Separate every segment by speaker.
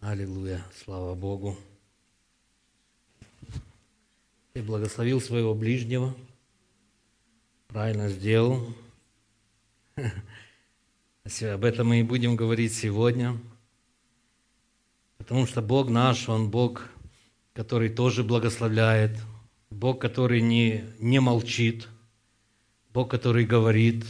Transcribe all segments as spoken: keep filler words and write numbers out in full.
Speaker 1: Аллилуйя, слава Богу. Ты благословил своего ближнего, правильно сделал. Об этом мы и будем говорить сегодня, потому что Бог наш, Он Бог, который тоже благословляет, Бог, который не, не молчит, Бог, который говорит.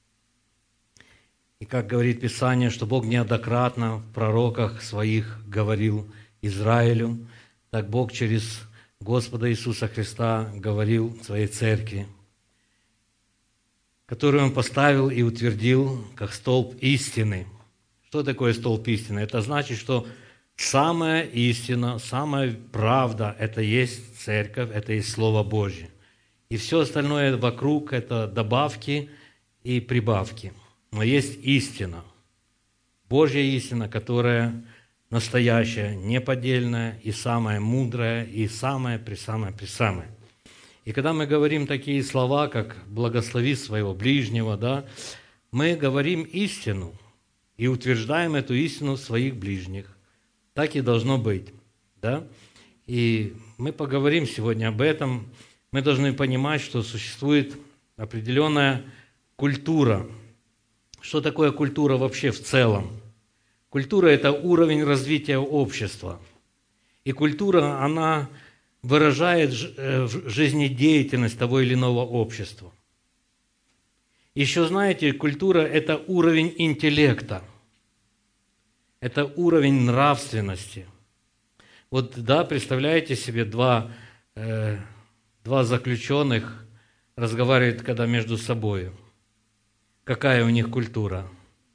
Speaker 1: И как говорит Писание, что Бог неоднократно в пророках своих говорил Израилю, так Бог через Господа Иисуса Христа говорил своей церкви, которую Он поставил и утвердил как столб истины. Что такое столб истины? Это значит, что самая истина, самая правда – это есть церковь, это есть Слово Божье. И все остальное вокруг – это добавки и прибавки. Но есть истина, Божья истина, которая настоящая, неподдельная и самая мудрая, и самая-пресамая-пресамая. И когда мы говорим такие слова, как «благослови своего ближнего», да, мы говорим истину и утверждаем эту истину в своих ближних. Так и должно быть. Да? И мы поговорим сегодня об этом. Мы должны понимать, что существует определенная культура. Что такое культура вообще в целом? Культура – это уровень развития общества. И культура, она выражает жизнедеятельность того или иного общества. Еще знаете, культура – это уровень интеллекта. Это уровень нравственности. Вот, да, представляете себе, два, э, два заключенных разговаривают, когда между собой. Какая у них культура?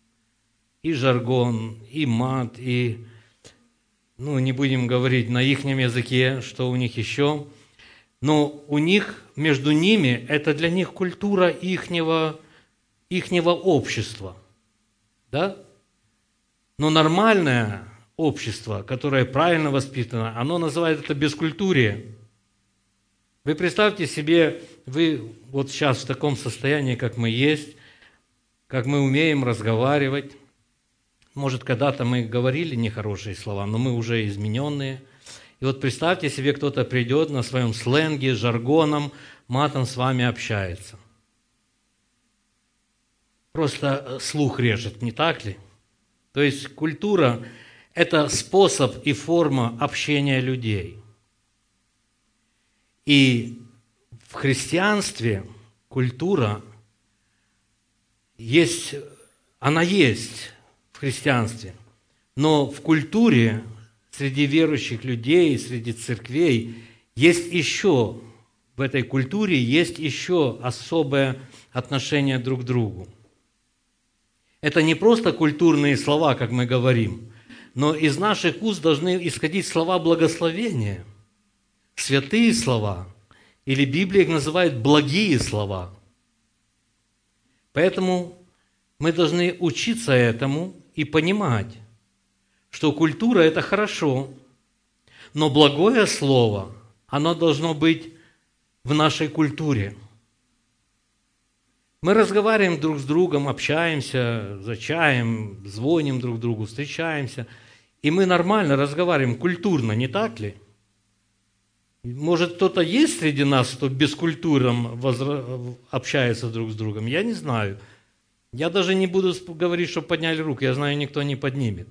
Speaker 1: И жаргон, и мат, и, ну, не будем говорить на ихнем языке, что у них еще. Но у них, между ними, это для них культура ихнего, ихнего общества. Да? Но нормальное общество, которое правильно воспитано, оно называет это бескультурие. Вы представьте себе, вы вот сейчас в таком состоянии, как мы есть, как мы умеем разговаривать. Может, когда-то мы говорили нехорошие слова, но мы уже измененные. И вот представьте себе, кто-то придет на своем сленге, жаргоном, матом с вами общается. Просто слух режет, не так ли? То есть культура – это способ и форма общения людей. И в христианстве культура есть, она есть в христианстве, но в культуре среди верующих людей, среди церквей есть еще, в этой культуре есть еще особое отношение друг к другу. Это не просто культурные слова, как мы говорим, но из наших уст должны исходить слова благословения, святые слова, или Библия их называет благие слова. Поэтому мы должны учиться этому и понимать, что культура – это хорошо, но благое слово, оно должно быть в нашей культуре. Мы разговариваем друг с другом, общаемся за чаем, звоним друг другу, встречаемся, и мы нормально разговариваем, культурно, не так ли? Может, кто-то есть среди нас, кто бескультурно возра... общается друг с другом? Я не знаю. Я даже не буду говорить, что подняли руку. Я знаю, никто не поднимет.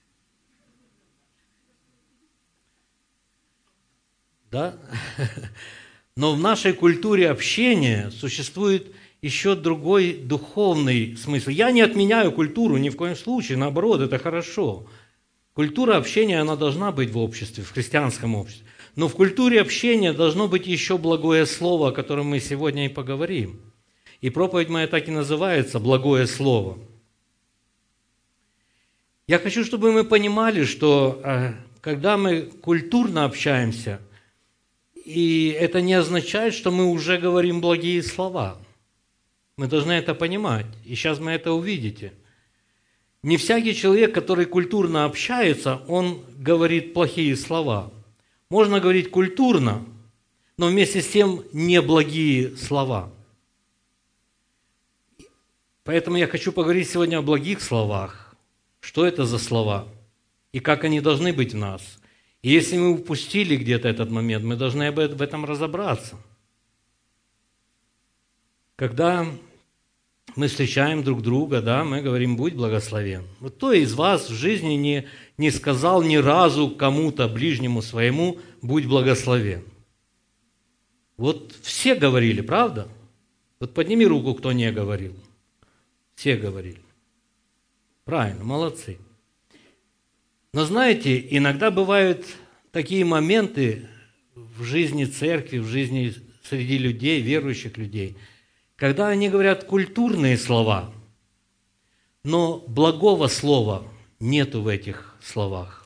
Speaker 1: Да? Но в нашей культуре общения существует еще другой духовный смысл. Я не отменяю культуру ни в коем случае. Наоборот, это хорошо. Культура общения, она должна быть в обществе, в христианском обществе. Но в культуре общения должно быть еще благое слово, о котором мы сегодня и поговорим. И проповедь моя так и называется «Благое слово». Я хочу, чтобы мы понимали, что когда мы культурно общаемся, и это не означает, что мы уже говорим благие слова. Мы должны это понимать, и сейчас мы это увидите. Не всякий человек, который культурно общается, он говорит плохие слова. Можно говорить культурно, но вместе с тем неблагие слова. Поэтому я хочу поговорить сегодня о благих словах. Что это за слова? и как они должны быть в нас. И если мы упустили где-то этот момент, мы должны об этом- в этом разобраться. Когда мы встречаем друг друга, да, мы говорим: «Будь благословен». Вот кто из вас в жизни не, не сказал ни разу кому-то, ближнему своему: «Будь благословен»? Вот все говорили, правда? Вот подними руку, кто не говорил. Все говорили. Правильно, молодцы. Но знаете, иногда бывают такие моменты в жизни церкви, в жизни среди людей, верующих людей, когда они говорят культурные слова, но благого слова нету в этих словах.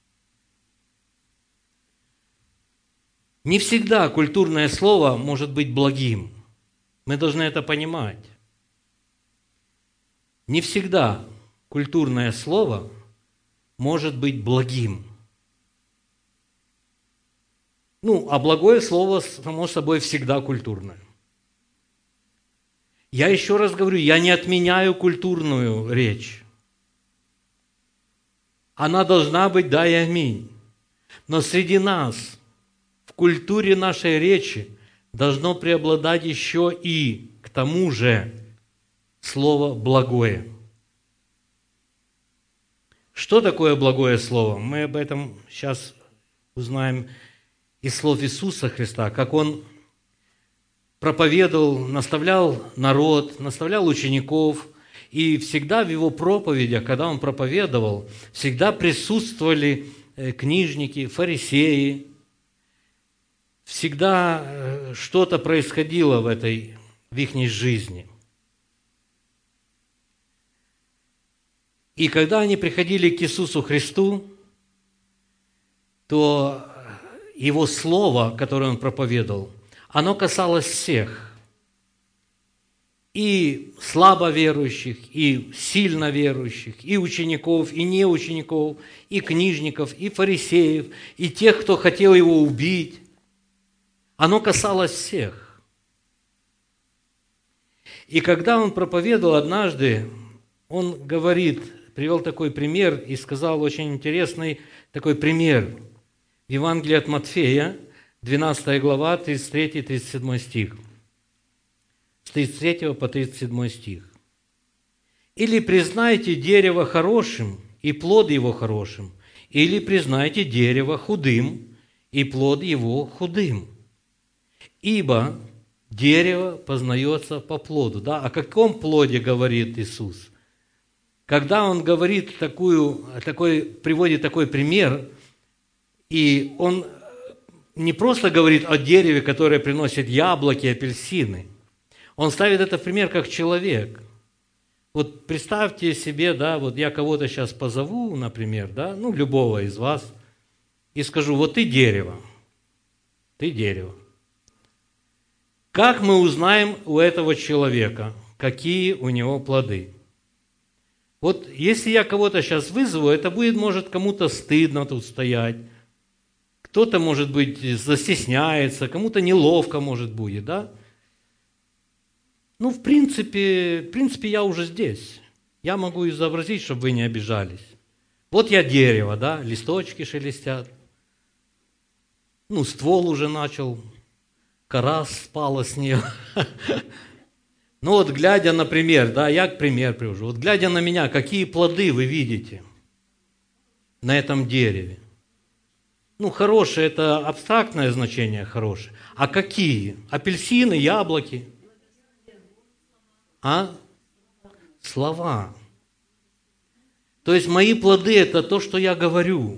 Speaker 1: Не всегда культурное слово может быть благим. Мы должны это понимать. Не всегда культурное слово может быть благим. Ну, а благое слово, само собой, всегда культурное. Я еще раз говорю, я не отменяю культурную речь. Она должна быть «да» и «аминь». Но среди нас, в культуре нашей речи, должно преобладать еще и, к тому же, слово «благое». Что такое благое слово? Мы об этом сейчас узнаем из слов Иисуса Христа, как Он проповедовал, наставлял народ, наставлял учеников, и всегда в Его проповедях, когда Он проповедовал, всегда присутствовали книжники, фарисеи, всегда что-то происходило в этой, в их жизни. И когда они приходили к Иисусу Христу, то Его Слово, которое Он проповедовал, оно касалось всех. И слабо верующих, и сильно верующих, и учеников, и неучеников, и книжников, и фарисеев, и тех, кто хотел Его убить. Оно касалось всех. И когда Он проповедовал однажды, Он говорит, привел такой пример и сказал очень интересный такой пример. В Евангелии от Матфея, двенадцатая глава, тридцать третий тридцать седьмой стих. С тридцать третьего по тридцать седьмой стих. «Или признайте дерево хорошим, и плод его хорошим, или признайте дерево худым, и плод его худым. Ибо дерево познается по плоду». Да? О каком плоде говорит Иисус? Когда Он говорит такую, такой, приводит такой пример, и Он не просто говорит о дереве, которое приносит яблоки, апельсины. Он ставит это в пример как человек. Вот представьте себе, да, вот я кого-то сейчас позову, например, да, ну, любого из вас, и скажу: вот ты дерево, ты дерево. Как мы узнаем у этого человека, какие у него плоды? Вот если я кого-то сейчас вызову, это будет, может, кому-то стыдно тут стоять, кто-то, может быть, застесняется, кому-то неловко, может, будет, да? Ну, в принципе, в принципе, я уже здесь. Я могу изобразить, чтобы вы не обижались. Вот я дерево, да, листочки шелестят. Ну, ствол уже начал, кора спала с нее. Ну вот, глядя, например, да, я к пример привожу. Вот глядя на меня, какие плоды вы видите на этом дереве? Ну, хорошее – это абстрактное значение хорошее. А какие? Апельсины, яблоки? А? Слова. То есть мои плоды – это то, что я говорю.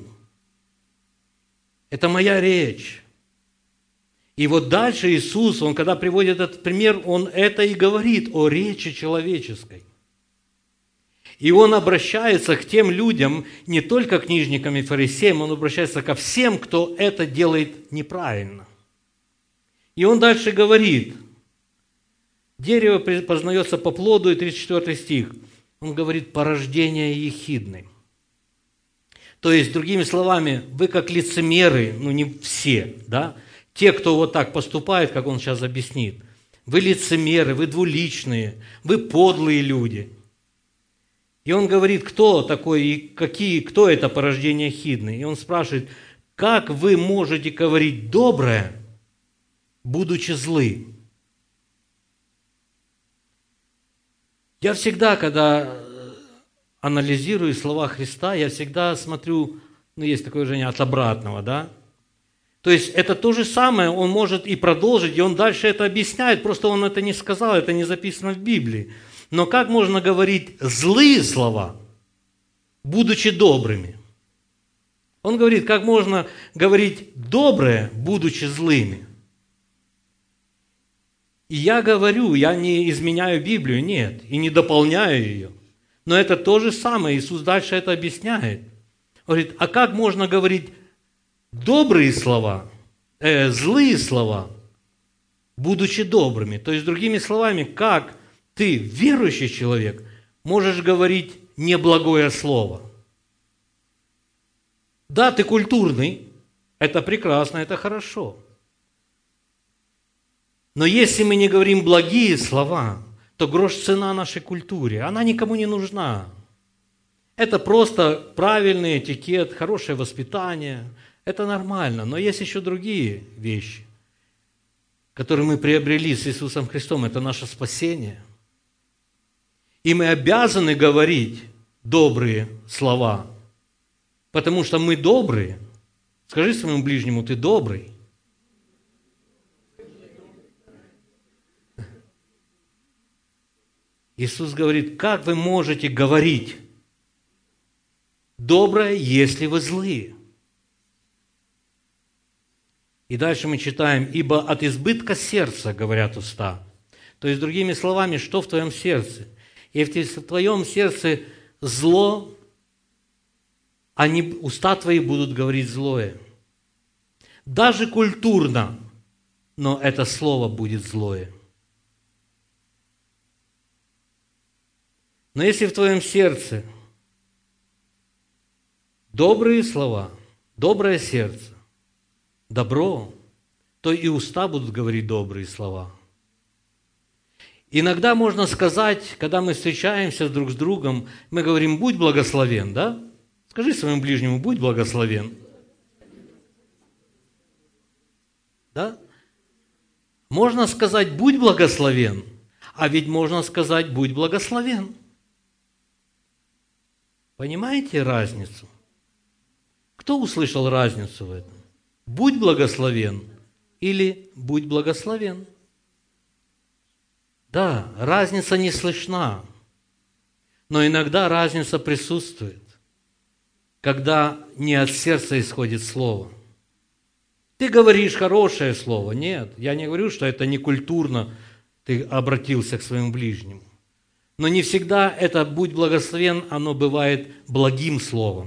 Speaker 1: Это моя речь. И вот дальше Иисус, Он, когда приводит этот пример, Он это и говорит о речи человеческой. И Он обращается к тем людям, не только к книжникам и фарисеям, Он обращается ко всем, кто это делает неправильно. И Он дальше говорит, дерево познается по плоду, и тридцать четвёртый стих, Он говорит, порождение ехидны. То есть, другими словами, вы как лицемеры, ну не все, да, те, кто вот так поступает, как Он сейчас объяснит, вы лицемеры, вы двуличные, вы подлые люди. И он говорит, кто такой, и какие, кто это порождение Хидны. И он спрашивает, как вы можете говорить доброе, будучи злы? Я всегда, когда анализирую слова Христа, я всегда смотрю, ну, есть такое выражение, от обратного, да? То есть это то же самое, он может и продолжить, и он дальше это объясняет, просто он это не сказал, это не записано в Библии. Но как можно говорить злые слова, будучи добрыми? Он говорит, как можно говорить доброе, будучи злыми? И я говорю, я не изменяю Библию, нет, и не дополняю ее. Но это то же самое, Иисус дальше это объясняет. Он говорит, а как можно говорить добрые слова, э, злые слова, будучи добрыми? То есть, другими словами, как ты, верующий человек, можешь говорить неблагое слово? Да, ты культурный, это прекрасно, это хорошо. Но если мы не говорим благие слова, то грош цена нашей культуре, она никому не нужна. Это просто правильный этикет, хорошее воспитание, это нормально. Но есть еще другие вещи, которые мы приобрели с Иисусом Христом, это наше спасение. И мы обязаны говорить добрые слова, потому что мы добрые. Скажи своему ближнему, ты добрый. Иисус говорит, как вы можете говорить доброе, если вы злые? И дальше мы читаем, ибо от избытка сердца говорят уста. То есть, другими словами, что в твоем сердце? Если в твоем сердце зло, они, уста твои будут говорить злое. Даже культурно, но это слово будет злое. Но если в твоем сердце добрые слова, доброе сердце, добро, то и уста будут говорить добрые слова. Иногда можно сказать, когда мы встречаемся друг с другом, мы говорим, будь благословен, да? Скажи своему ближнему, будь благословен. Да? Можно сказать, будь благословен, а ведь можно сказать, будь благословен. Понимаете разницу? Кто услышал разницу в этом? Будь благословен или будь благословен? Да, разница не слышна, но иногда разница присутствует, когда не от сердца исходит слово. Ты говоришь хорошее слово. Нет, я не говорю, что это некультурно, ты обратился к своему ближнему. Но не всегда это «будь благословен», оно бывает благим словом.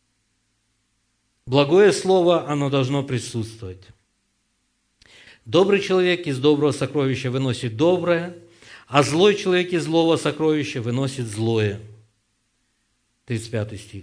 Speaker 1: Благое слово, оно должно присутствовать. Добрый человек из доброго сокровища выносит доброе, а злой человек из злого сокровища выносит злое. тридцать пятый стих.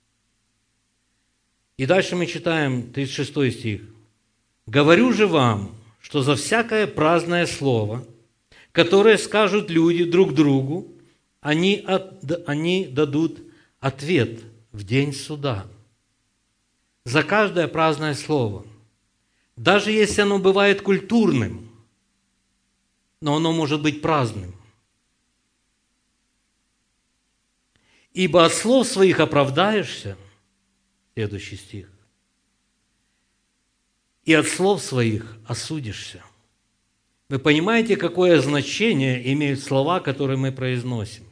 Speaker 1: И дальше мы читаем тридцать шестой стих. «Говорю же вам, что за всякое праздное слово, которое скажут люди друг другу, они, от, они дадут ответ в день суда. За каждое праздное слово, даже если оно бывает культурным, но оно может быть праздным. Ибо от слов своих оправдаешься, следующий стих, и от слов своих осудишься». Вы понимаете, какое значение имеют слова, которые мы произносим?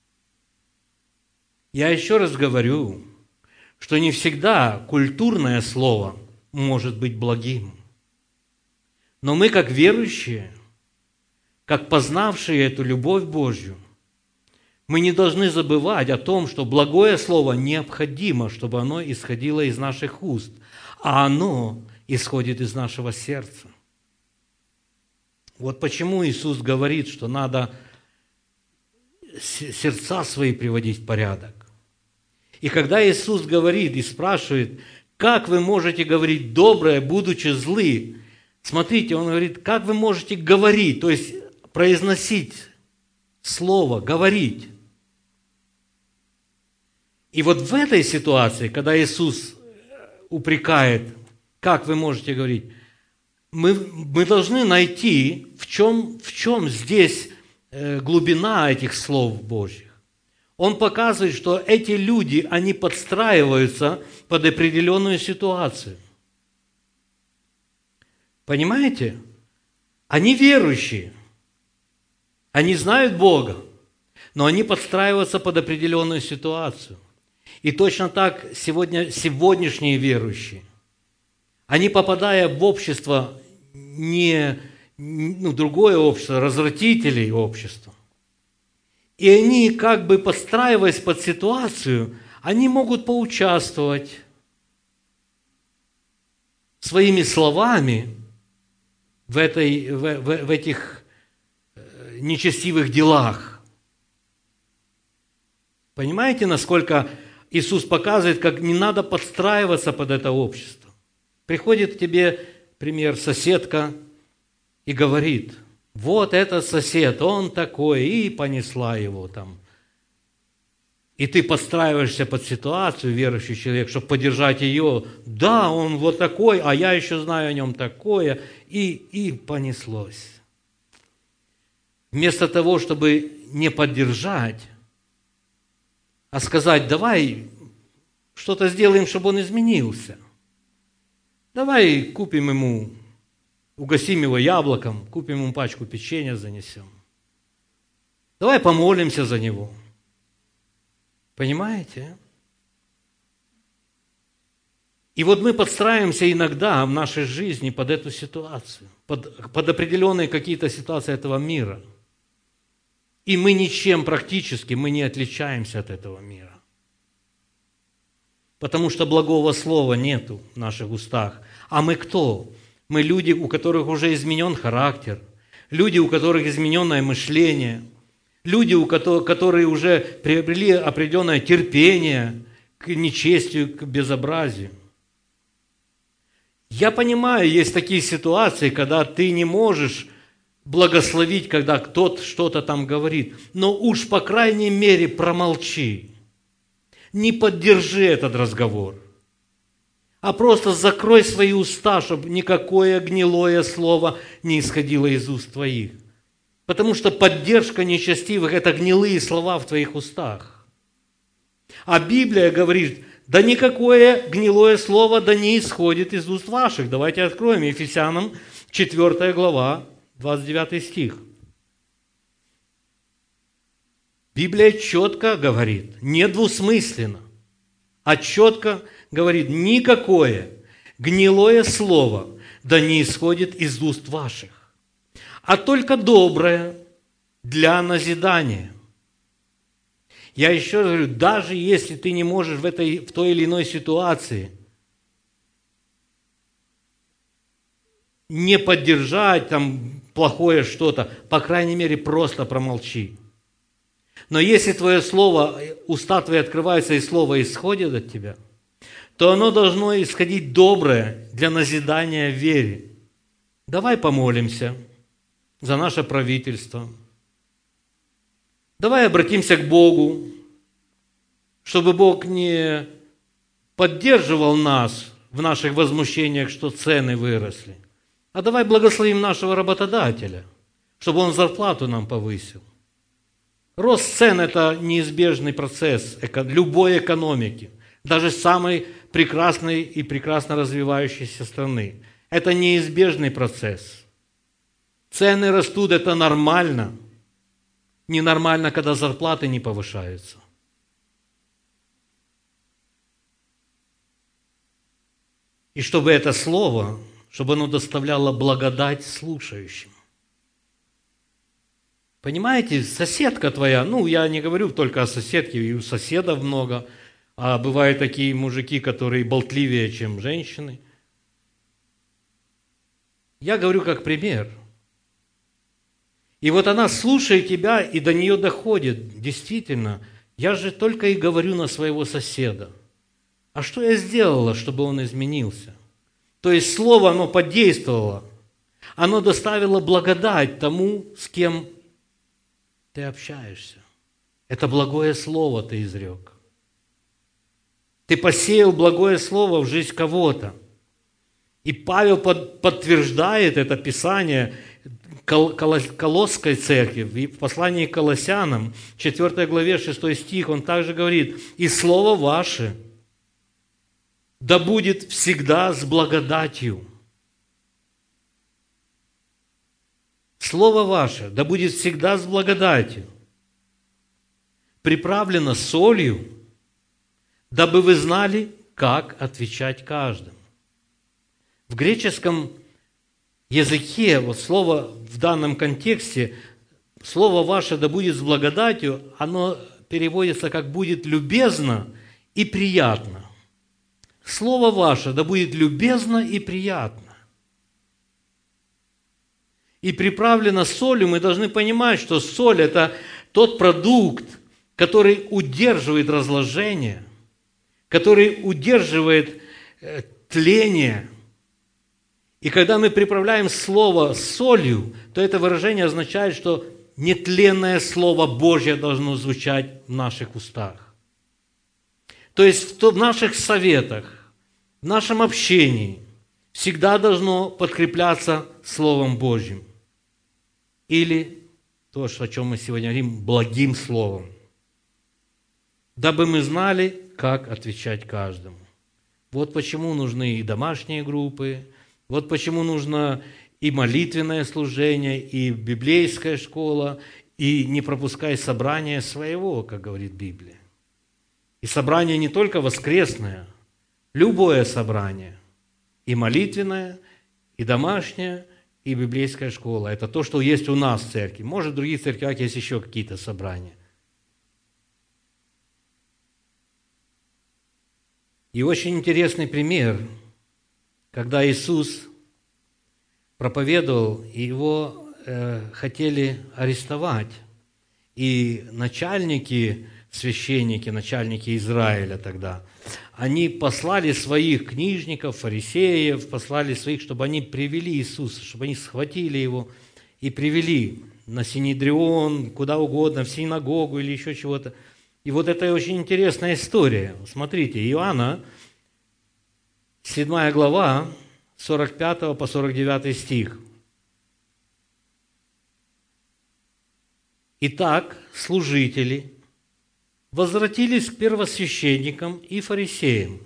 Speaker 1: Я еще раз говорю, что не всегда культурное слово может быть благим. Но мы, как верующие, как познавшие эту любовь Божью, мы не должны забывать о том, что благое слово необходимо, чтобы оно исходило из наших уст, а оно исходит из нашего сердца. Вот почему Иисус говорит, что надо сердца свои приводить в порядок. И когда Иисус говорит и спрашивает, как вы можете говорить доброе, будучи злы, смотрите, Он говорит, как вы можете говорить, то есть произносить слово, говорить. И вот в этой ситуации, когда Иисус упрекает, как вы можете говорить, мы, мы должны найти, в чем, в чем здесь глубина этих слов Божьих. Он показывает, что эти люди, они подстраиваются под определенную ситуацию. Понимаете? Они верующие. Они знают Бога, но они подстраиваются под определенную ситуацию. И точно так сегодня, сегодняшние верующие, они, попадая в общество, не, ну, другое общество, развратителей общества, и они, как бы подстраиваясь под ситуацию, они могут поучаствовать своими словами в, этой, в, в, в этих нечестивых делах. Понимаете, насколько Иисус показывает, как не надо подстраиваться под это общество? Приходит к тебе, пример, соседка и говорит: вот этот сосед, он такой, и понесла его там. И ты подстраиваешься под ситуацию, верующий человек, чтобы поддержать ее. Да, он вот такой, а я еще знаю о нем такое. И, и понеслось. Вместо того, чтобы не поддержать, а сказать: давай что-то сделаем, чтобы он изменился. Давай купим ему, угостим его яблоком, купим ему пачку печенья, занесем. Давай помолимся за него. Понимаете? И вот мы подстраиваемся иногда в нашей жизни под эту ситуацию, под, под определенные какие-то ситуации этого мира. И мы ничем практически, мы не отличаемся от этого мира. Потому что благого слова нету в наших устах. А мы кто? Мы люди, у которых уже изменен характер, люди, у которых измененное мышление, люди, у которых, которые уже приобрели определенное терпение к нечестию, к безобразию. Я понимаю, есть такие ситуации, когда ты не можешь благословить, когда кто-то что-то там говорит, но уж по крайней мере промолчи. Не поддержи этот разговор, а просто закрой свои уста, чтобы никакое гнилое слово не исходило из уст твоих. Потому что поддержка нечестивых – это гнилые слова в твоих устах. А Библия говорит: да никакое гнилое слово да не исходит из уст ваших. Давайте откроем Ефесянам четвёртая глава, двадцать девятый стих. Библия четко говорит, не двусмысленно, а четко говорит: никакое гнилое слово да не исходит из уст ваших, а только доброе для назидания. Я еще раз говорю, даже если ты не можешь в, этой, в той или иной ситуации не поддержать там плохое что-то, по крайней мере, просто промолчи. Но если твое слово, уста твои открываются и слово исходит от тебя, то оно должно исходить доброе для назидания в вере. Давай помолимся за наше правительство. Давай обратимся к Богу, чтобы Бог не поддерживал нас в наших возмущениях, что цены выросли. А давай благословим нашего работодателя, чтобы он зарплату нам повысил. Рост цен – это неизбежный процесс любой экономики, даже самой прекрасной и прекрасно развивающейся страны. Это неизбежный процесс. Цены растут – это нормально. Ненормально, когда зарплаты не повышаются. И чтобы это слово, чтобы оно доставляло благодать слушающим. Понимаете, соседка твоя, ну, я не говорю только о соседке, и у соседов много, а бывают такие мужики, которые болтливее, чем женщины. Я говорю как пример. И вот она слушает тебя, и до нее доходит, действительно, я же только и говорю на своего соседа. А что я сделала, чтобы он изменился? То есть слово, оно подействовало, оно доставило благодать тому, с кем ты общаешься. Это благое слово ты изрек. Ты посеял благое слово в жизнь кого-то. И Павел под, подтверждает это Писание Кол, Колосской церкви, в послании к Колоссянам, четвёртой главе, шестой стих, он также говорит: «И слово ваше да будет всегда с благодатью». Слово ваше да будет всегда с благодатью, приправлено солью, дабы вы знали, как отвечать каждому. В греческом языке, вот слово в данном контексте, слово ваше да будет с благодатью, оно переводится как «будет любезно и приятно». Слово ваше да будет любезно и приятно. И приправлено солью, мы должны понимать, что соль – это тот продукт, который удерживает разложение, который удерживает тление. И когда мы приправляем слово солью, то это выражение означает, что нетленное Слово Божье должно звучать в наших устах. То есть в наших советах, в нашем общении всегда должно подкрепляться Словом Божьим. Или то, о чем мы сегодня говорим, благим словом. Дабы мы знали, как отвечать каждому. Вот почему нужны и домашние группы, вот почему нужно и молитвенное служение, и библейская школа, и не пропускай собрание своего, как говорит Библия. И собрание не только воскресное, любое собрание, и молитвенное, и домашнее, и библейская школа. Это то, что есть у нас в церкви. Может, в других церквях есть еще какие-то собрания. И очень интересный пример, когда Иисус проповедовал, и его э, хотели арестовать. И начальники, священники, начальники Израиля тогда, они послали своих книжников, фарисеев, послали своих, чтобы они привели Иисуса, чтобы они схватили его и привели на Синедрион, куда угодно, в синагогу или еще чего-то. И вот это очень интересная история. Смотрите, Иоанна, седьмая глава, сорок пятый по сорок девятый стих. «Итак, служители возвратились к первосвященникам и фарисеям.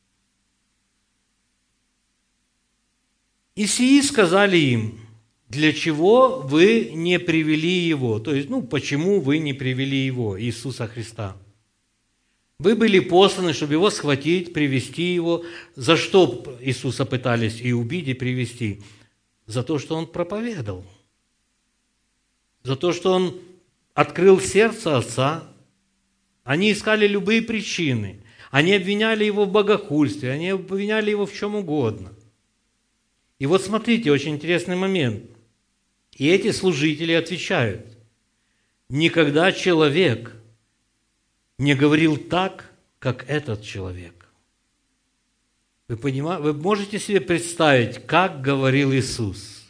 Speaker 1: И сии сказали им: для чего вы не привели его?» То есть, ну, почему вы не привели его, Иисуса Христа? Вы были посланы, чтобы его схватить, привести его. За что Иисуса пытались и убить, и привести? За то, что он проповедовал. За то, что он открыл сердце Отца. Они искали любые причины. Они обвиняли его в богохульстве, они обвиняли его в чем угодно. И вот смотрите, очень интересный момент. И эти служители отвечают: никогда человек не говорил так, как этот человек. Вы понимаете, вы можете себе представить, как говорил Иисус?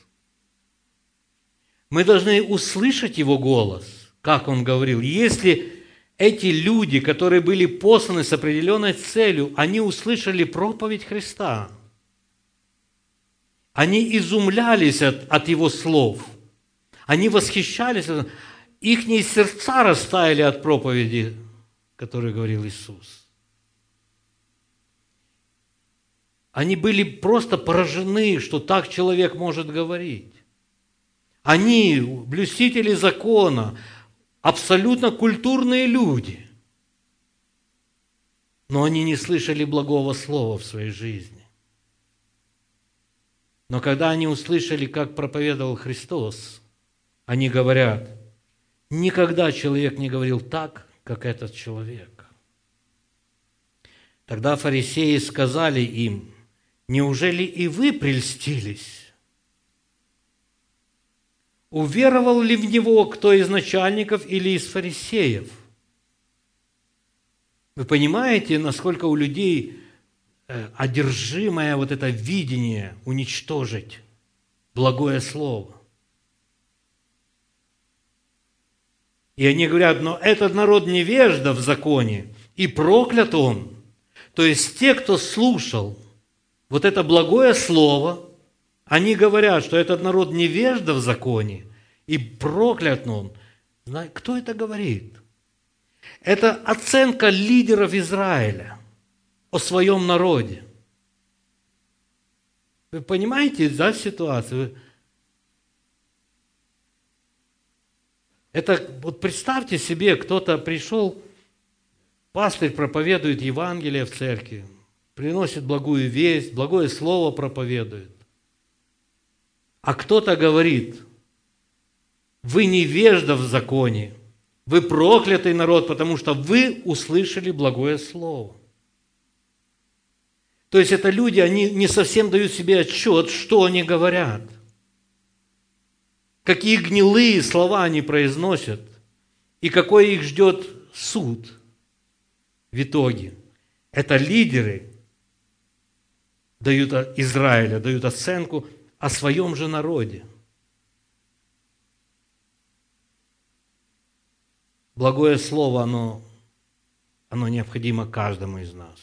Speaker 1: Мы должны услышать Его голос, как Он говорил. Если эти люди, которые были посланы с определенной целью, они услышали проповедь Христа, они изумлялись от, от Его слов, они восхищались, их сердца растаяли от проповеди, которую говорил Иисус. Они были просто поражены, что так человек может говорить. Они, блюстители закона, абсолютно культурные люди, но они не слышали благого слова в своей жизни. Но когда они услышали, как проповедовал Христос, они говорят: никогда человек не говорил так, как этот человек. Тогда фарисеи сказали им: неужели и вы прельстились? Уверовал ли в него кто из начальников или из фарисеев? Вы понимаете, насколько у людей одержимое вот это видение уничтожить благое слово? И они говорят: но этот народ невежда в законе, и проклят он. То есть те, кто слушал вот это благое слово, они говорят, что этот народ невежда в законе, и проклят он. Кто это говорит? Это оценка лидеров Израиля о своем народе. Вы понимаете, да, ситуацию? Это, вот представьте себе, кто-то пришел, пастырь проповедует Евангелие в церкви, приносит благую весть, благое слово проповедует. А кто-то говорит: вы невежда в законе, вы проклятый народ, потому что вы услышали благое слово. То есть это люди, они не совсем дают себе отчет, что они говорят. Какие гнилые слова они произносят, и какой их ждет суд в итоге. Это лидеры дают Израиля, дают оценку о своем же народе. Благое слово, оно, оно необходимо каждому из нас.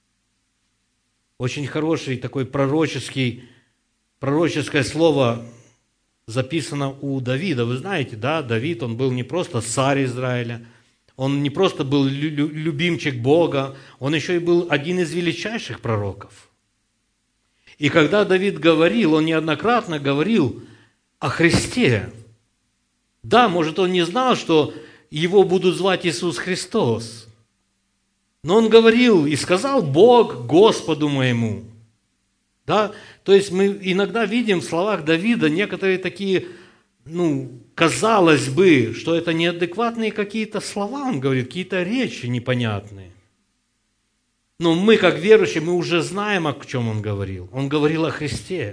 Speaker 1: Очень хороший такой пророческий, пророческое слово записано у Давида. Вы знаете, да, Давид, он был не просто царь Израиля, он не просто был любимчик Бога, он еще и был один из величайших пророков. И когда Давид говорил, он неоднократно говорил о Христе. Да, может, он не знал, что его будут звать Иисус Христос, но он говорил и сказал: Бог Господу моему. Да? То есть мы иногда видим в словах Давида некоторые такие, ну, казалось бы, что это неадекватные какие-то слова, он говорит, какие-то речи непонятные. Но мы, как верующие, мы уже знаем, о чем он говорил. Он говорил о Христе.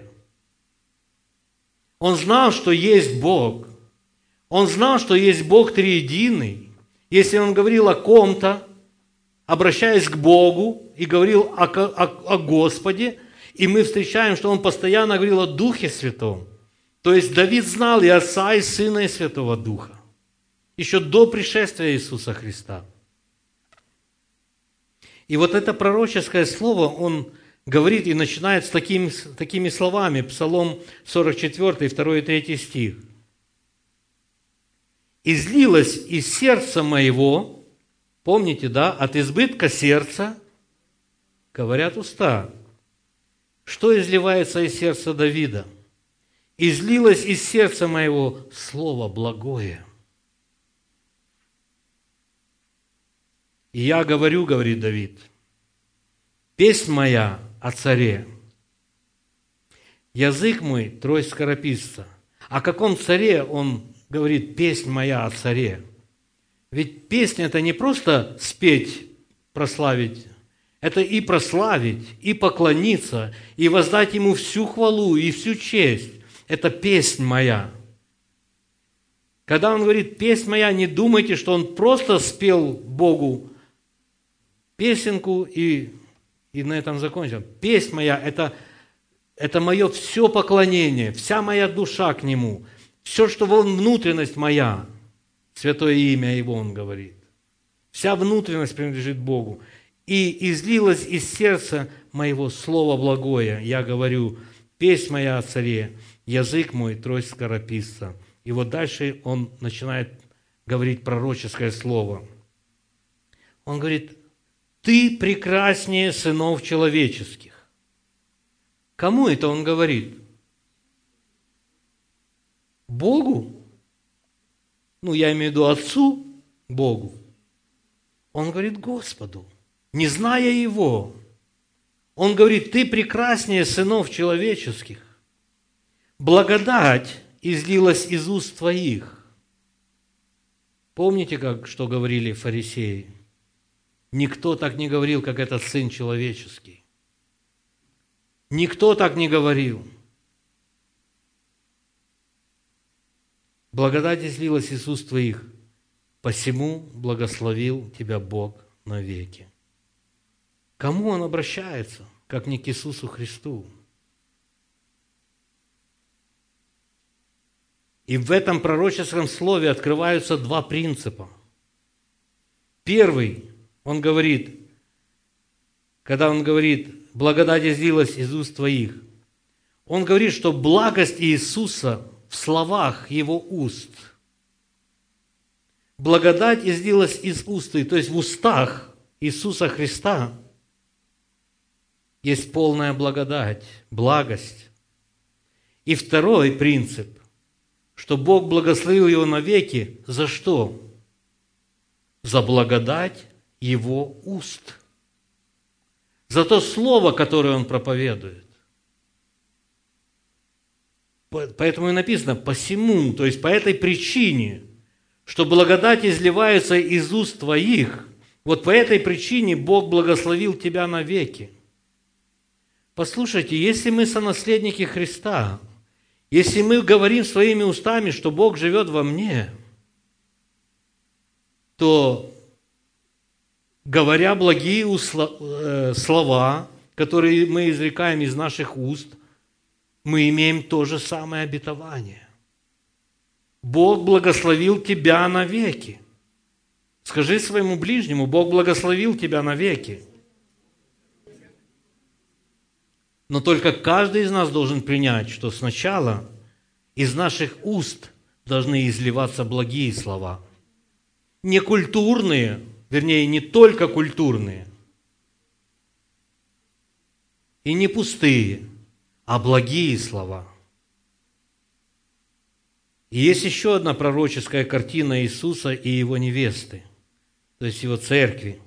Speaker 1: Он знал, что есть Бог. Он знал, что есть Бог триединый. Если он говорил о ком-то, обращаясь к Богу, и говорил о, о, о Господе, и мы встречаем, что он постоянно говорил о Духе Святом. То есть Давид знал и Отца, и Сына, и Святого Духа. Еще до пришествия Иисуса Христа. И вот это пророческое слово, он говорит и начинает с такими, с такими словами. Псалом сорок четыре, два и три стих. «Излилось из сердца моего», помните, да, от избытка сердца, говорят уста. Что изливается из сердца Давида? «Излилось из сердца моего слово благое». «И я говорю, — говорит Давид, — песнь моя о царе, язык мой трость скорописца». О каком царе он говорит: песнь моя о царе? Ведь песня – это не просто спеть, прославить, это и прославить, и поклониться, и воздать ему всю хвалу и всю честь. Это песнь моя. Когда он говорит «песнь моя», не думайте, что он просто спел Богу песенку и, и на этом закончил. Песнь моя – это, это мое все поклонение, вся моя душа к Нему, все, что вон внутренность моя, святое имя Его, он говорит. Вся внутренность принадлежит Богу. «И излилось из сердца моего слово благое, я говорю, песнь моя о царе, язык мой трость скорописца». И вот дальше он начинает говорить пророческое слово. Он говорит: «Ты прекраснее сынов человеческих». Кому это он говорит? Богу? Ну, я имею в виду Отцу, Богу. Он говорит Господу, не зная Его. Он говорит: «Ты прекраснее сынов человеческих. Благодать излилась из уст твоих». Помните, как, что говорили фарисеи? Никто так не говорил, как этот Сын Человеческий. Никто так не говорил. Благодать излилась из уст твоих, посему благословил тебя Бог навеки. Кому он обращается, как не к Иисусу Христу? И в этом пророческом слове открываются два принципа. Первый, он говорит: когда он говорит, благодать излилась из уст твоих, он говорит, что благость Иисуса в словах Его уст. Благодать излилась из уст, то есть в устах Иисуса Христа есть полная благодать, благость. И второй принцип, что Бог благословил его навеки, за что? За благодать Его уст. За то слово, которое он проповедует. Поэтому и написано «посему», то есть по этой причине, что благодать изливается из уст твоих, вот по этой причине Бог благословил тебя навеки. Послушайте, если мы сонаследники Христа, если мы говорим своими устами, что Бог живет во мне, то, говоря благие слова, которые мы изрекаем из наших уст, мы имеем то же самое обетование. Бог благословил тебя навеки. Скажи своему ближнему, Бог благословил тебя навеки. Но только каждый из нас должен принять, что сначала из наших уст должны изливаться благие слова. Не культурные, вернее, не только культурные, и не пустые, а благие слова. И есть еще одна пророческая картина Иисуса и Его невесты, то есть Его церкви,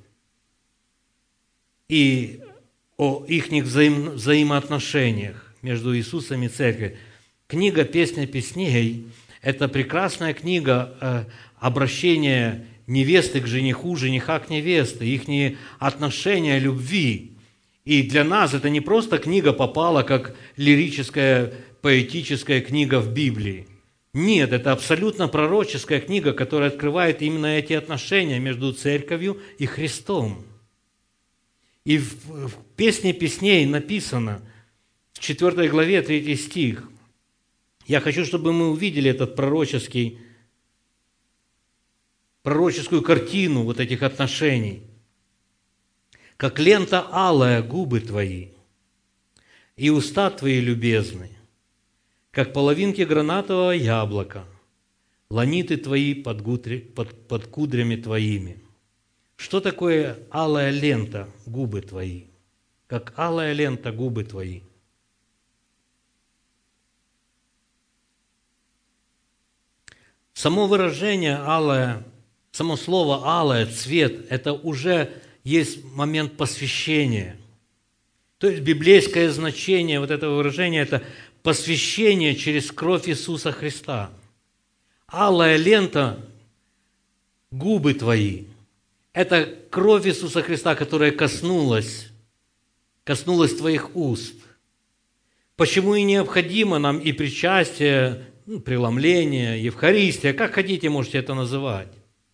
Speaker 1: и о их взаим, взаимоотношениях между Иисусом и церковью. Книга «Песня песней» – это прекрасная книга э, обращения невесты к жениху, жениха к невесте, их отношения любви. И для нас это не просто книга попала как лирическая, поэтическая книга в Библии. Нет, это абсолютно пророческая книга, которая открывает именно эти отношения между церковью и Христом. И в, в «Песне песней» написано, в четвёртой главе, третий стих. Я хочу, чтобы мы увидели этот пророческий, пророческую картину вот этих отношений. «Как лента алая губы твои, и уста твои любезны, как половинки гранатового яблока, ланиты твои под, гудри, под, под кудрями твоими». Что такое алая лента губы твои? Как алая лента губы твои. Само выражение алая, само слово алая, цвет, это уже есть момент посвящения. То есть библейское значение вот этого выражения – это посвящение через кровь Иисуса Христа. Алая лента губы твои. Это кровь Иисуса Христа, которая коснулась, коснулась твоих уст. Почему и необходимо нам и причастие, ну, преломление, Евхаристия, как хотите, можете это называть.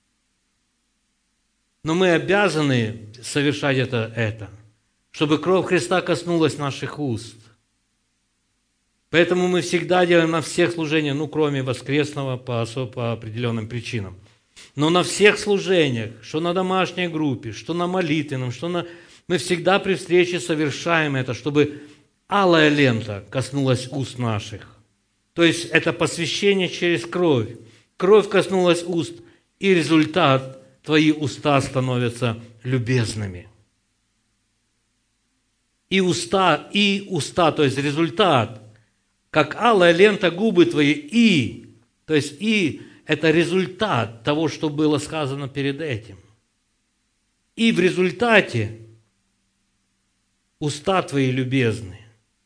Speaker 1: Но мы обязаны совершать это, это, чтобы кровь Христа коснулась наших уст. Поэтому мы всегда делаем на всех служениях, ну, кроме воскресного, по, особо, по определенным причинам. Но на всех служениях, что на домашней группе, что на молитвенном, что на... мы всегда при встрече совершаем это, чтобы алая лента коснулась уст наших. То есть это посвящение через кровь. Кровь коснулась уст, и результат – твои уста становятся любезными. И уста, и уста, то есть результат, как алая лента губы твои, и, то есть и – это результат того, что было сказано перед этим. И в результате уста твои любезны.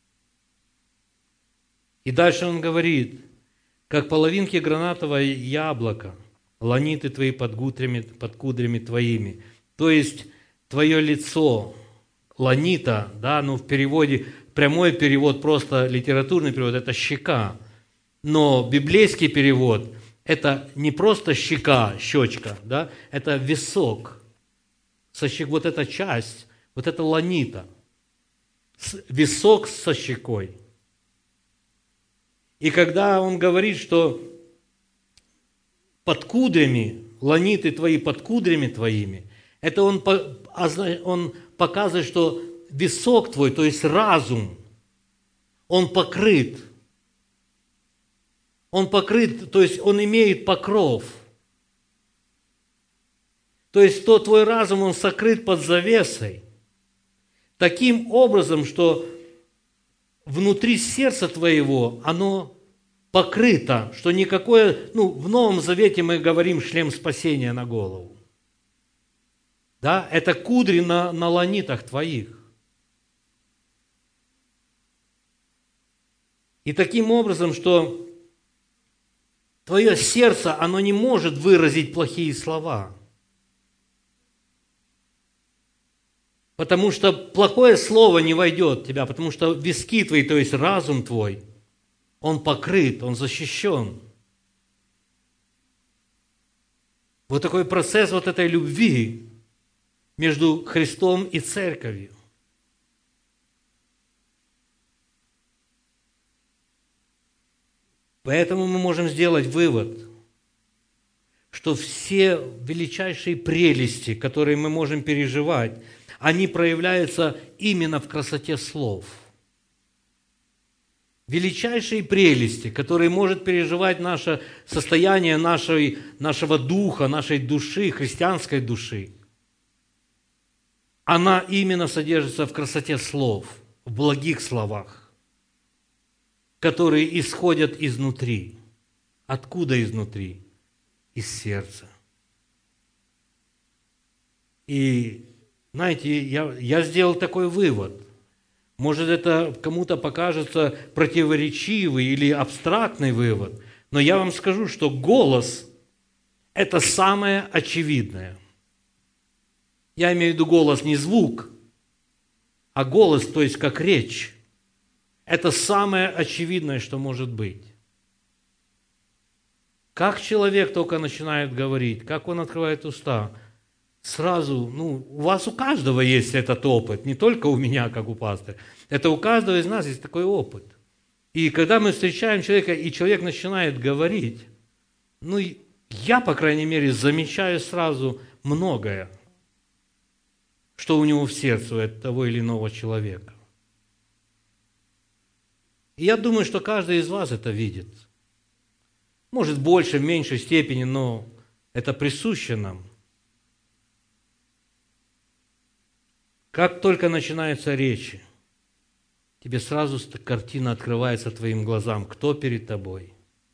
Speaker 1: И дальше он говорит, как половинки гранатового яблока, ланиты твои под, гудрями, под кудрями твоими. То есть твое лицо, ланита, да, ну в переводе, прямой перевод, просто литературный перевод, это щека. Но библейский перевод – это не просто щека, щечка, да, это висок. Вот эта часть, вот эта ланита. Висок со щекой. И когда он говорит, что под кудрями, ланиты твои под кудрями твоими, это он, он показывает, что висок твой, то есть разум, он покрыт. Он покрыт, то есть он имеет покров. То есть то твой разум, он сокрыт под завесой. Таким образом, что внутри сердца твоего оно покрыто, что никакое, ну, в Новом Завете мы говорим шлем спасения на голову. Да, это кудри на, на ланитах твоих. И таким образом, что твое сердце, оно не может выразить плохие слова. Потому что плохое слово не войдет в тебя, потому что виски твои, то есть разум твой, он покрыт, он защищен. Вот такой процесс вот этой любви между Христом и Церковью. Поэтому мы можем сделать вывод, что все величайшие прелести, которые мы можем переживать, они проявляются именно в красоте слов. Величайшие прелести, которые может переживать наше состояние нашей, нашего духа, нашей души, христианской души, она именно содержится в красоте слов, в благих словах, которые исходят изнутри. Откуда изнутри? Из сердца. И, знаете, я, я сделал такой вывод. Может, это кому-то покажется противоречивый или абстрактный вывод, но я вам скажу, что голос – это самое очевидное. Я имею в виду голос не звук, а голос, то есть как речь. Это самое очевидное, что может быть. Как человек только начинает говорить, как он открывает уста, сразу, ну, у вас у каждого есть этот опыт, не только у меня, как у пастора. Это у каждого из нас есть такой опыт. И когда мы встречаем человека, и человек начинает говорить, ну, я, по крайней мере, замечаю сразу многое, что у него в сердце, у того или иного человека. И я думаю, что каждый из вас это видит. Может, в большей, в меньшей степени, но это присуще нам. Как только начинаются речи, тебе сразу картина открывается твоим глазам, кто перед тобой.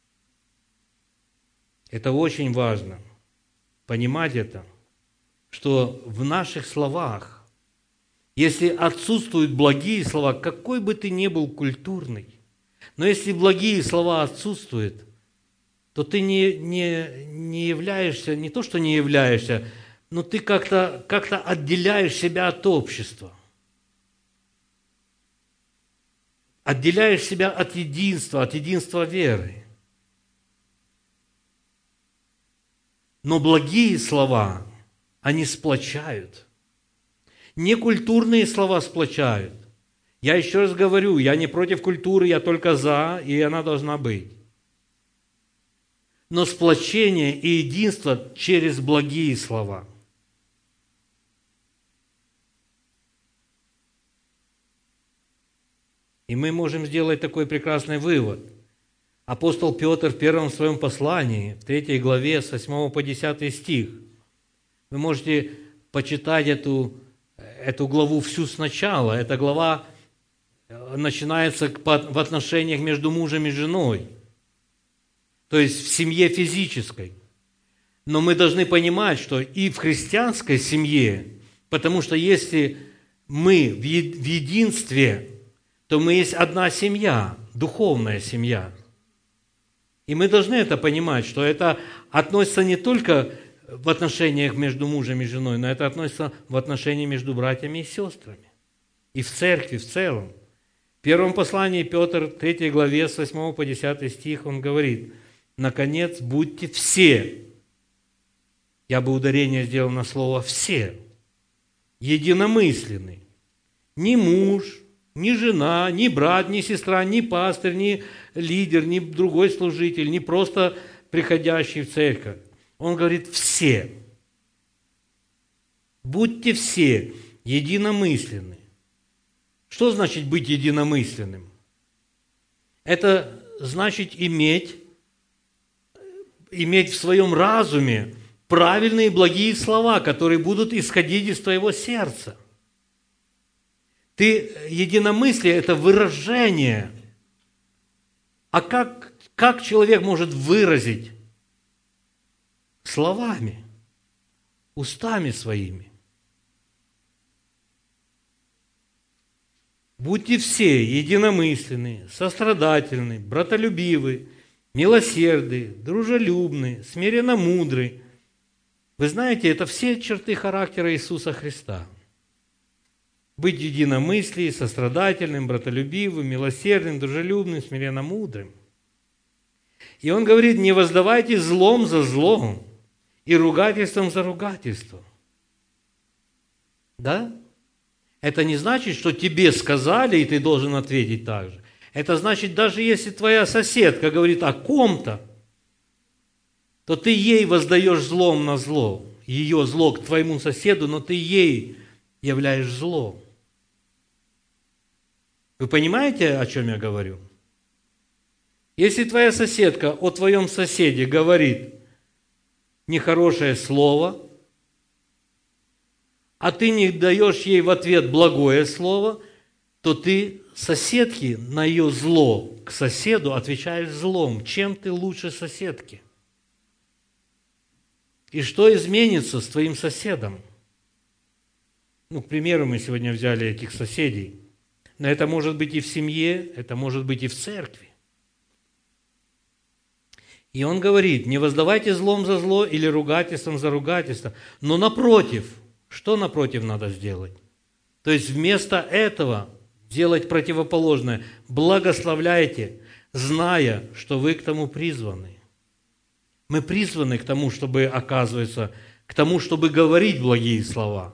Speaker 1: Это очень важно, понимать это, что в наших словах, если отсутствуют благие слова, какой бы ты ни был культурный, но если благие слова отсутствуют, то ты не, не, не являешься, не то что не являешься, но ты как-то как-то отделяешь себя от общества. Отделяешь себя от единства, от единства веры. Но благие слова, они сплочают. Некультурные слова сплочают. Я еще раз говорю, я не против культуры, я только за, и она должна быть. Но сплочение и единство через благие слова. И мы можем сделать такой прекрасный вывод. Апостол Петр в первом своем послании, в третьей главе, с восьмого по десятый стих, вы можете почитать эту, эту главу всю сначала. Эта глава начинается в отношениях между мужем и женой, то есть в семье физической. Но мы должны понимать, что и в христианской семье, потому что если мы в единстве, то мы есть одна семья, духовная семья. И мы должны это понимать, что это относится не только в отношениях между мужем и женой, но это относится в отношениях между братьями и сестрами. И в церкви в целом. В первом послании Петр, в третьей главе, с восьмого по десятый стих, он говорит: «Наконец, будьте все». Я бы ударение сделал на слово «все». Единомысленны. Ни муж, ни жена, ни брат, ни сестра, ни пастырь, ни лидер, ни другой служитель, ни просто приходящий в церковь. Он говорит «все». Будьте все единомысленны, Что значит быть единомысленным? Это значит иметь, иметь в своем разуме правильные благие слова, которые будут исходить из твоего сердца. Ты, единомыслие – это выражение. А как, как человек может выразить? Словами, устами своими. Будьте все единомысленны, сострадательны, братолюбивы, милосердны, дружелюбны, смиренно мудры. Вы знаете, это все черты характера Иисуса Христа. Быть единомыслием, сострадательным, братолюбивым, милосердным, дружелюбным, смиренно мудрым. И Он говорит, не воздавайте злом за злом и ругательством за ругательство. Да? Это не значит, что тебе сказали, и ты должен ответить так же. Это значит, даже если твоя соседка говорит о ком-то, то ты ей воздаешь злом на зло. Ее зло к твоему соседу, но ты ей являешь злом. Вы понимаете, о чем я говорю? Если твоя соседка о твоем соседе говорит нехорошее слово, а ты не даешь ей в ответ благое слово, то ты соседке на ее зло к соседу отвечаешь злом. Чем ты лучше соседки? И что изменится с твоим соседом? Ну, к примеру, мы сегодня взяли этих соседей. Но это может быть и в семье, это может быть и в церкви. И он говорит, не воздавайте злом за зло или ругательством за ругательство, но напротив, что напротив надо сделать? То есть вместо этого делать противоположное. Благословляйте, зная, что вы к тому призваны. Мы призваны к тому, чтобы, оказывается, к тому, чтобы говорить благие слова.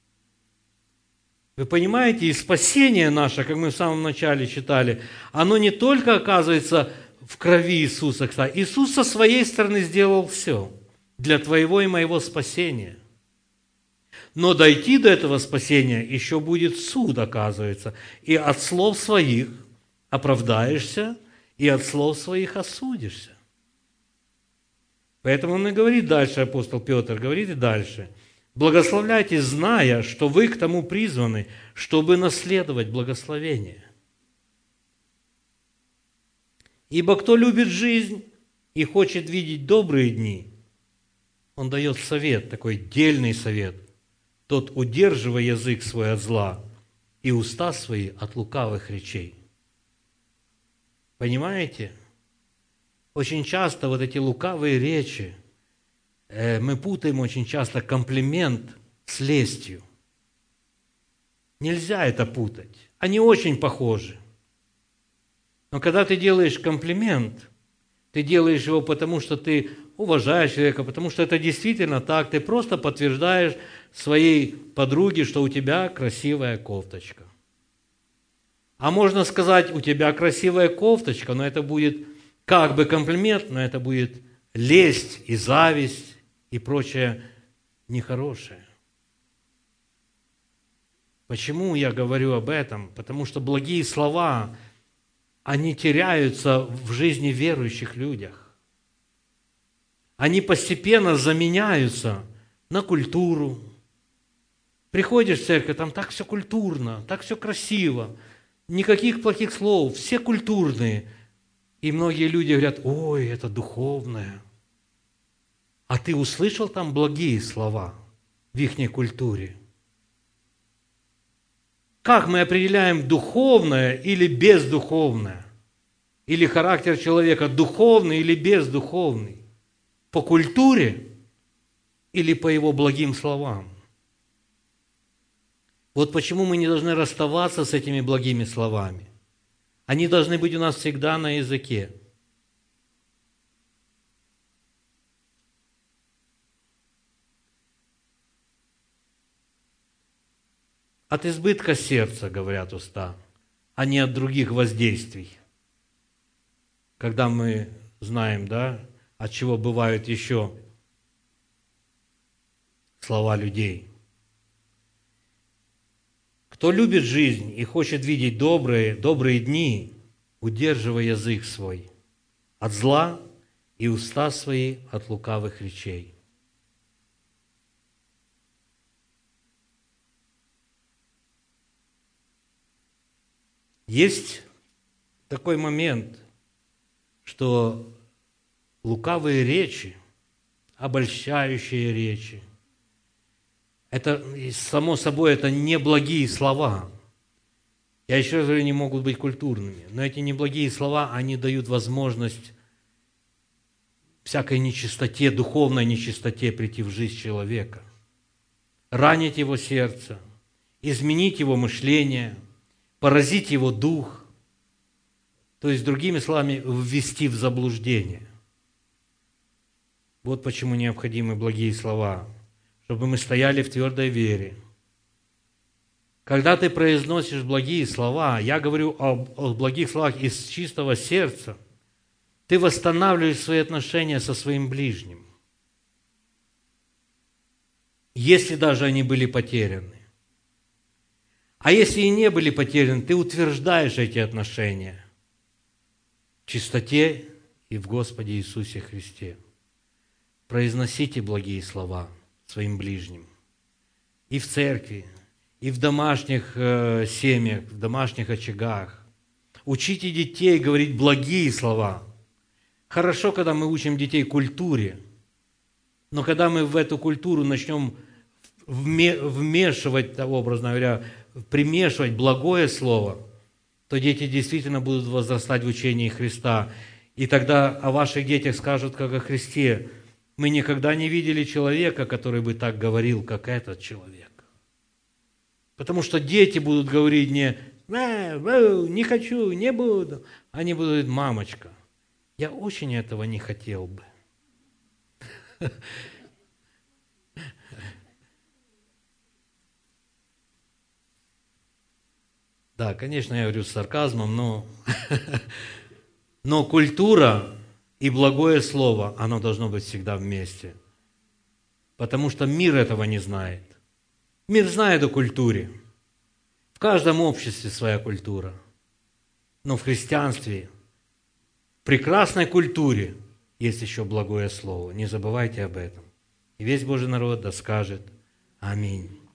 Speaker 1: Вы понимаете, и спасение наше, как мы в самом начале читали, оно не только оказывается в крови Иисуса Христа. Иисус со своей стороны сделал все для твоего и моего спасения. Но дойти до этого спасения еще будет суд, оказывается. И от слов своих оправдаешься, и от слов своих осудишься. Поэтому он и говорит дальше, апостол Петр, говорит и дальше. Благословляйте, зная, что вы к тому призваны, чтобы наследовать благословение. Ибо кто любит жизнь и хочет видеть добрые дни, он дает совет, такой дельный совет. Тот, удерживая язык свой от зла и уста свои от лукавых речей. Понимаете? Очень часто вот эти лукавые речи, э, мы путаем очень часто комплимент с лестью. Нельзя это путать. Они очень похожи. Но когда ты делаешь комплимент, ты делаешь его потому, что ты уважаешь человека, потому что это действительно так. Ты просто подтверждаешь своей подруге, что у тебя красивая кофточка. А можно сказать, у тебя красивая кофточка, но это будет как бы комплимент, но это будет лесть и зависть и прочее нехорошее. Почему я говорю об этом? Потому что благие слова, они теряются в жизни верующих людях. Они постепенно заменяются на культуру. Приходишь в церковь, там так все культурно, так все красиво, никаких плохих слов, все культурные. И многие люди говорят, ой, это духовное. А ты услышал там благие слова в ихней культуре? Как мы определяем духовное или бездуховное? Или характер человека духовный или бездуховный? По культуре или по его благим словам? Вот почему мы не должны расставаться с этими благими словами. Они должны быть у нас всегда на языке. От избытка сердца, говорят уста, а не от других воздействий. Когда мы знаем, да, от чего бывают еще слова людей. Кто любит жизнь и хочет видеть добрые, добрые дни, удерживай язык свой от зла и уста свои от лукавых речей. Есть такой момент, что лукавые речи, обольщающие речи, это, само собой, это не благие слова. Я еще раз говорю, они могут быть культурными, но эти неблагие слова, они дают возможность всякой нечистоте, духовной нечистоте прийти в жизнь человека, ранить его сердце, изменить его мышление, поразить его дух, то есть, другими словами, ввести в заблуждение. Вот почему необходимы благие слова, чтобы мы стояли в твердой вере. Когда ты произносишь благие слова, я говорю о, о благих словах из чистого сердца, ты восстанавливаешь свои отношения со своим ближним, если даже они были потеряны. А если и не были потеряны, ты утверждаешь эти отношения в чистоте и в Господе Иисусе Христе. Произносите благие слова своим ближним и в церкви, и в домашних э, семьях, в домашних очагах. Учите детей говорить благие слова. Хорошо, когда мы учим детей культуре, но когда мы в эту культуру начнем вмешивать, образно говоря, примешивать благое слово, то дети действительно будут возрастать в учении Христа. И тогда о ваших детях скажут, как о Христе: мы никогда не видели человека, который бы так говорил, как этот человек. Потому что дети будут говорить не «Э, э, не хочу, не буду». Они будут говорить: мамочка, я очень этого не хотел бы. Да, конечно, я говорю с сарказмом, но, но культура и благое слово, оно должно быть всегда вместе. Потому что мир этого не знает. Мир знает о культуре. В каждом обществе своя культура. Но в христианстве, в прекрасной культуре, есть еще благое слово. Не забывайте об этом. И весь Божий народ да скажет: аминь.